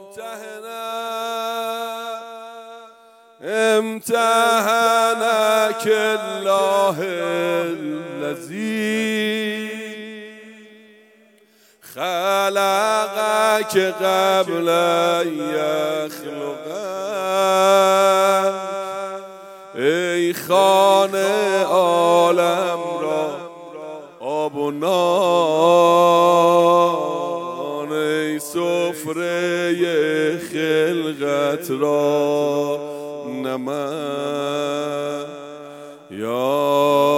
امتحنك الله الذي خلقك قبل ان يخلقك. ای خانه عالم را آب و نان، ای سفره خلقت را نمک. یا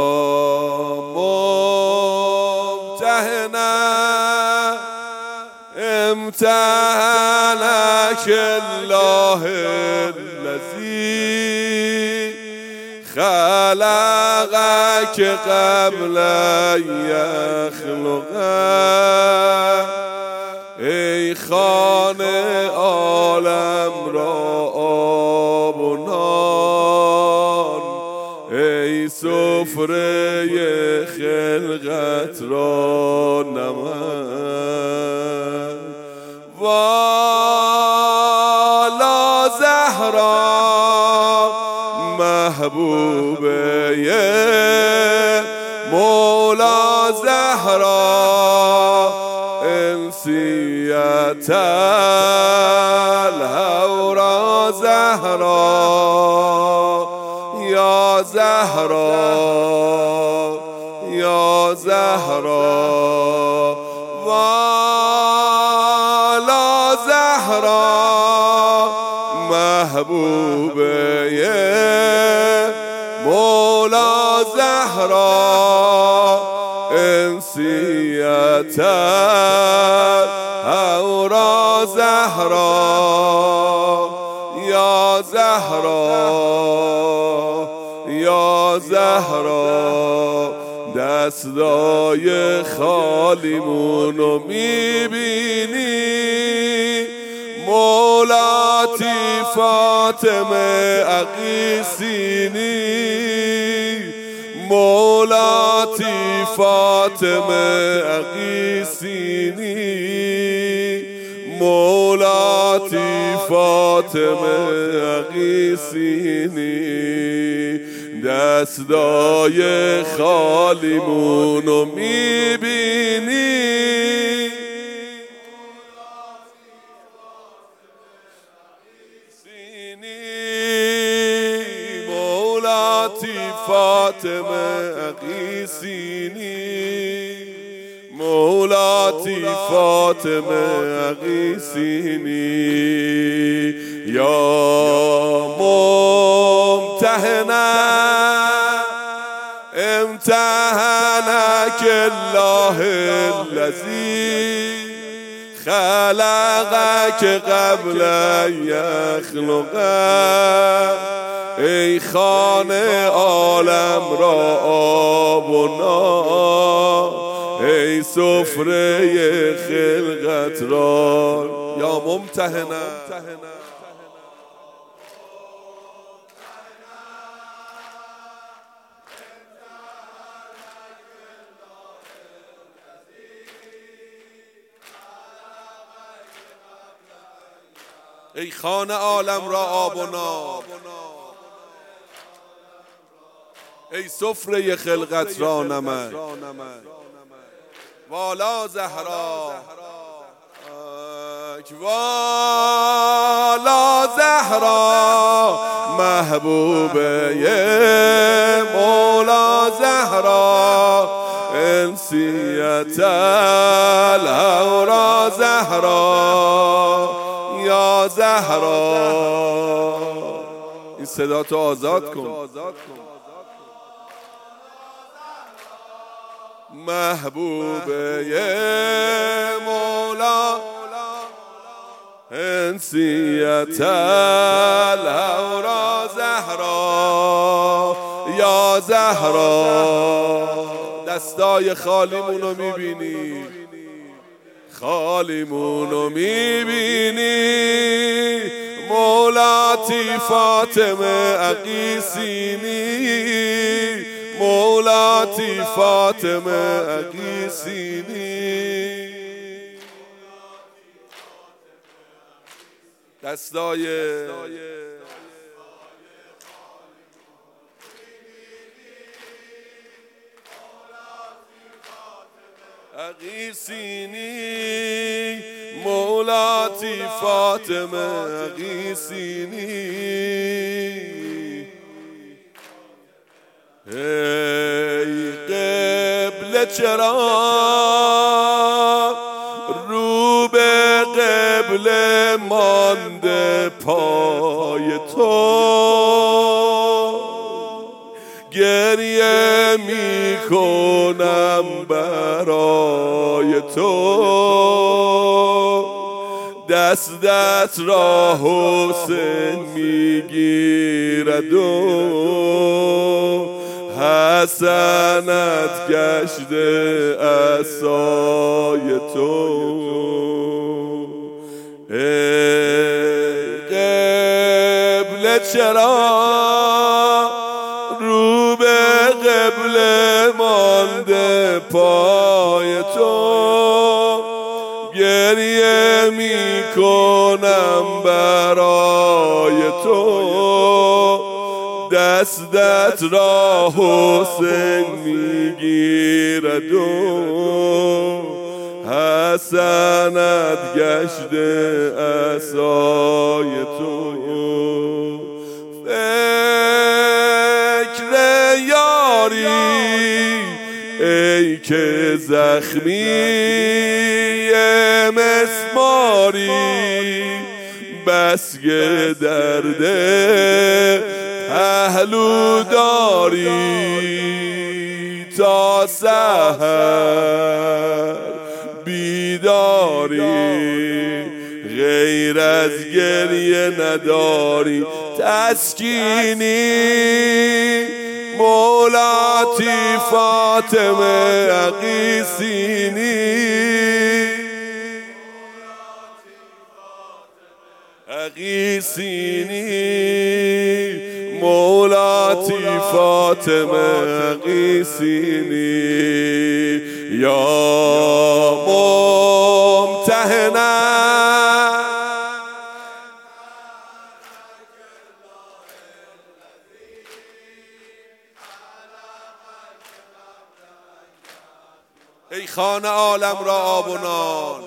ممتحنا امتحنك الله الذي خلقك قبل ان يخلقك. ای خانه عالم را آب و نان، ای سفره خلقت را نمک. والا زهرا محبوبه مولا زهرا، انسیت الهورا زهرا. یا زهرا یا زهرا والا زهرا محبوبه مولا زهرا، انسیت الهورا زهرا. یا زهرا یا زهرا دستای خالیمونو میبینی، مولاتی فاطمه عقیسینی، مولاتی فاطمه عقیسینی، مولاتی فاطمه عقیسینی. دستای خالیمونو میبینی، مولاتی فاطمه عقیسینی، مولاتی فاطمه عقیسینی. یا ممتحنا امتحنك الله الذي خلقك قبل ان يخلقك. ای خانه عالم را آب و نان، ای سفره خلقت را. یا ممتحنا ای خانه عالم را آب و نان، ای سفره خلقت را نمک. والا زهرا والا زهرا محبوبه مولا زهرا، انسیت الهورا زهرا. یا زهرا این صدا تو آزاد کن. محبوبه مولا، انسیت الهورا زهرا. یا زهرا دستای خالیمونو میبینی، خالیمونو میبینی، مولاتی فاطمه عقیسینی، مولاتی فاطمه عقیسینی. دستای اغیثینی مولاتی فاطمه اغیثینی ای قبله چرا رو به قبله مانده پای تو گریه می کنم برای تو دستت را حسین میگیرد و حسنت گشته عصای تو ای قبله چرا رو به قبله مانده پای تو گریه می کنم برای تو دستت را حسین میگیرد و حسنت گشته عصای تو فکر یاری ای که زخمی مسماری بس که درد پهلو داری تا سحر بیداری غیر از گریه نداری تسکینی مولاتی فاطمه اغیثینی اغیثینی مولاتی فاطمه اغیثینی یا ممتحنه ای خانه عالم را آب و نان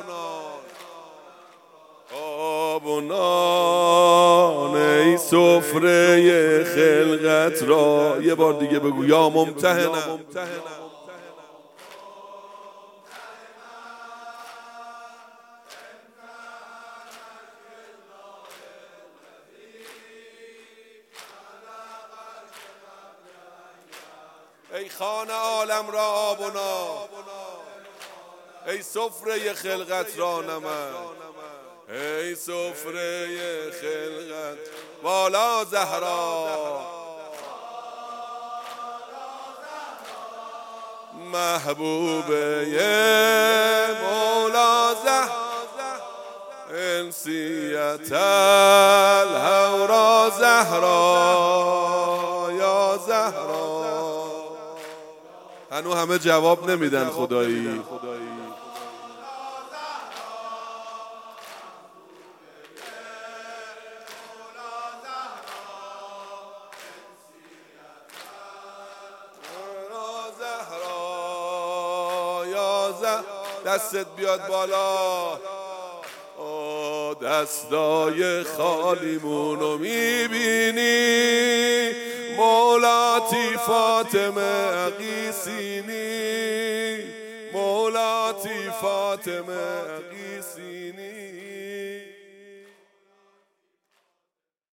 آب و نان ای سفره خلقت را یه بار دیگه بگو یا ممتحنه ای خانه عالم را آب و نان ای سفره خلقت را نمک ای سفره خلقت والا زهرا محبوبه مولا زهرا انسیت الهورا زهرا یا زهرا هنو همه جواب نمیدن خدایی دستت بیاد بالا دستای خالیمونو میبینی مولاتی فاطمه اغیثینی مولاتی فاطمه اغیثینی